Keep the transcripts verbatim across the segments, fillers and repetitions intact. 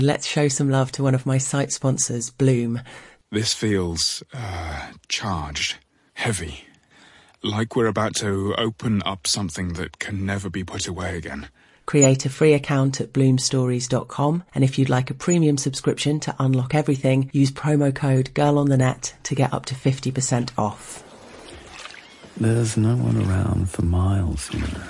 Let's show some love to one of my site sponsors, Bloom. This feels uh, charged, heavy, like we're about to open up something that can never be put away again. Create a free account at bloom stories dot com, and if you'd like a premium subscription to unlock everything, use promo code GIRLONTHENET to get up to fifty percent off. There's no one around for miles, you know.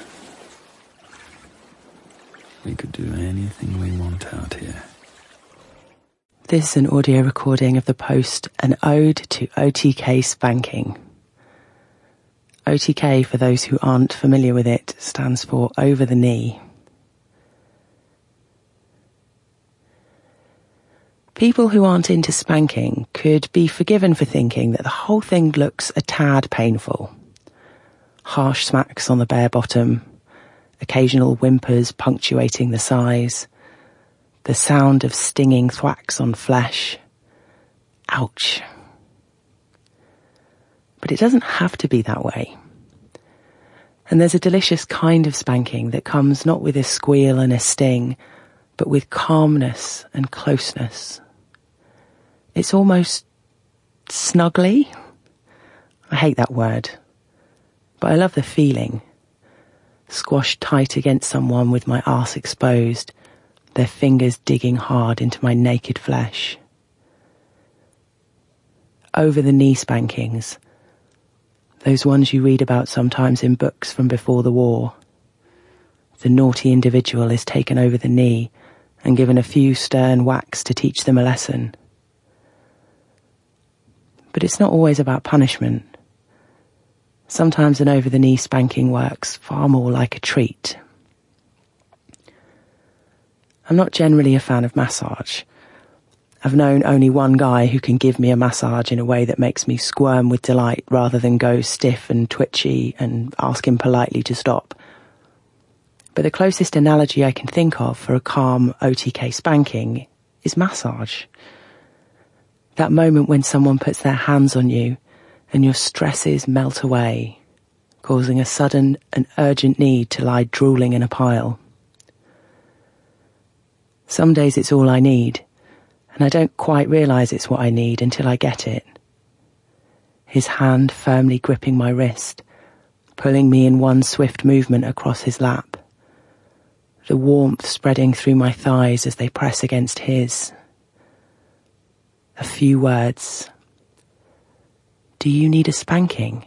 We could do anything we want out here. This is an audio recording of the post, An Ode to O T K Spanking. O T K, for those who aren't familiar with it, stands for over the knee. People who aren't into spanking could be forgiven for thinking that the whole thing looks a tad painful. Harsh smacks on the bare bottom, occasional whimpers punctuating the sighs, the sound of stinging thwacks on flesh. Ouch. But it doesn't have to be that way. And there's a delicious kind of spanking that comes not with a squeal and a sting, but with calmness and closeness. It's almost snuggly. I hate that word, but I love the feeling. Squashed tight against someone with my arse exposed, their fingers digging hard into my naked flesh. Over the knee spankings, those ones you read about sometimes in books from before the war. The naughty individual is taken over the knee and given a few stern whacks to teach them a lesson. But it's not always about punishment. Sometimes an over-the-knee spanking works far more like a treat. I'm not generally a fan of massage. I've known only one guy who can give me a massage in a way that makes me squirm with delight rather than go stiff and twitchy and ask him politely to stop. But the closest analogy I can think of for a calm O T K spanking is massage. That moment when someone puts their hands on you and your stresses melt away, causing a sudden and urgent need to lie drooling in a pile. Some days it's all I need, and I don't quite realise it's what I need until I get it. His hand firmly gripping my wrist, pulling me in one swift movement across his lap. The warmth spreading through my thighs as they press against his. A few words. Do you need a spanking?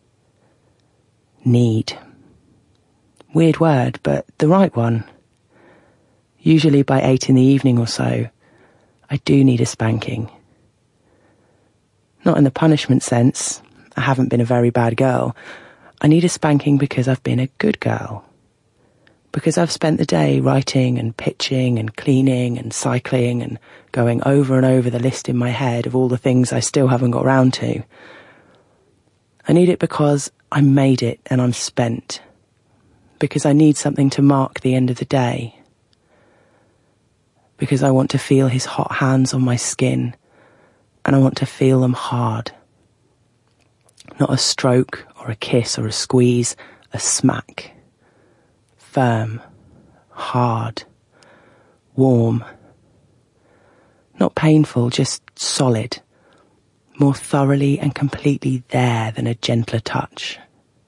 Need. Weird word, but the right one. Usually by eight in the evening or so, I do need a spanking. Not in the punishment sense. I haven't been a very bad girl. I need a spanking because I've been a good girl. Because I've spent the day writing and pitching and cleaning and cycling and going over and over the list in my head of all the things I still haven't got round to. I need it because I made it and I'm spent. Because I need something to mark the end of the day. Because I want to feel his hot hands on my skin, and I want to feel them hard. Not a stroke or a kiss or a squeeze, a smack. Firm, hard, warm. Not painful, just solid. More thoroughly and completely there than a gentler touch.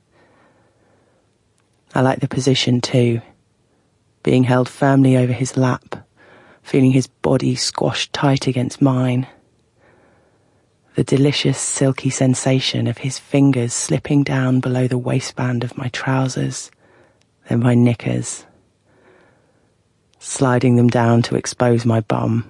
I like the position too, being held firmly over his lap, feeling his body squashed tight against mine. The delicious silky sensation of his fingers slipping down below the waistband of my trousers, then my knickers, sliding them down to expose my bum.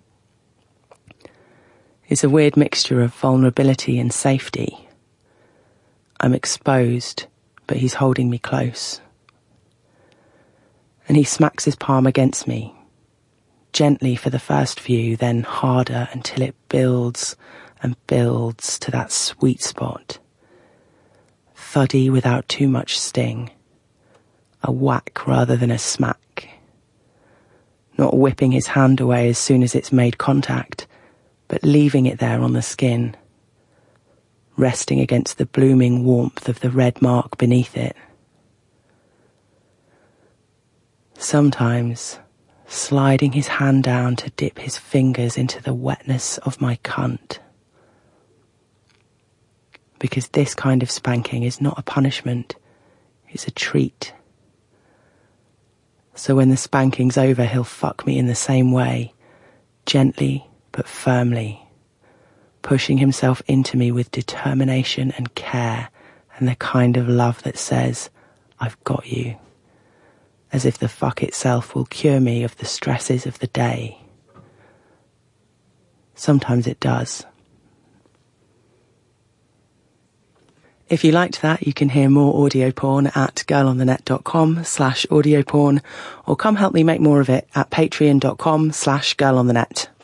It's a weird mixture of vulnerability and safety. I'm exposed, but he's holding me close. And he smacks his palm against me, gently for the first few, then harder until it builds and builds to that sweet spot. Thuddy without too much sting. A whack rather than a smack. Not whipping his hand away as soon as it's made contact, but leaving it there on the skin, resting against the blooming warmth of the red mark beneath it. Sometimes, sliding his hand down to dip his fingers into the wetness of my cunt. Because this kind of spanking is not a punishment, it's a treat. So when the spanking's over, he'll fuck me in the same way, gently but firmly, pushing himself into me with determination and care and the kind of love that says, I've got you, as if the fuck itself will cure me of the stresses of the day. Sometimes it does. If you liked that, you can hear more audio porn at girlonthenet.com slash audio porn, or come help me make more of it at patreon.com slash girlonthenet.